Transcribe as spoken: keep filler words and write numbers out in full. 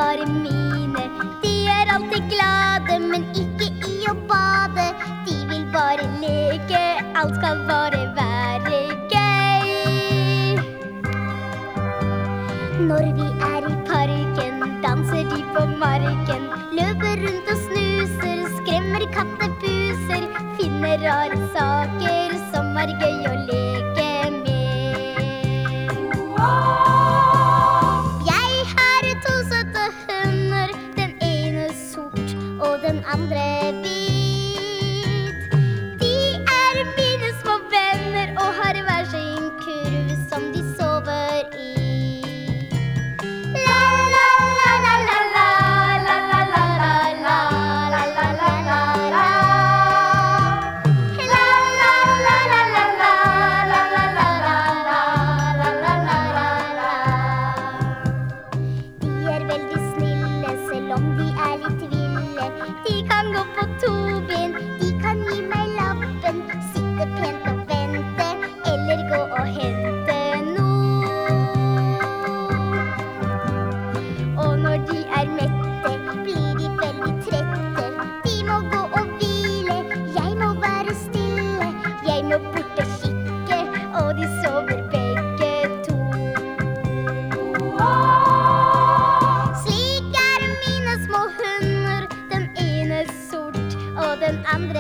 bare mine. De er alltid glade, men ikke i å bade. De vil bare leke, alt skal bare være gøy. Når vi er i parken, danser de på marken. Løper rundt og snuser, skremmer kattepuser. Finner rare saker som er gøy å leke med. Jeg har to søte hunder, den ene sort og den andre hvit. De er mine små venner og har hver sin kurv som de sover i. La la la la la la la la la la la la la la la la. La la la la la la la la la la la la la la. De er veldig snille, selv om de er litt ville. De kan gå på to ben, de kan gi meg lappen. Sitte pent og vente, eller gå og hente noe. Og når de er mette, blir de veldig trette. De må gå og hvile, jeg må være stille. Jeg må bort og kikke, og de sover begge to. Slik er mine små hunder, den ene sort og den andre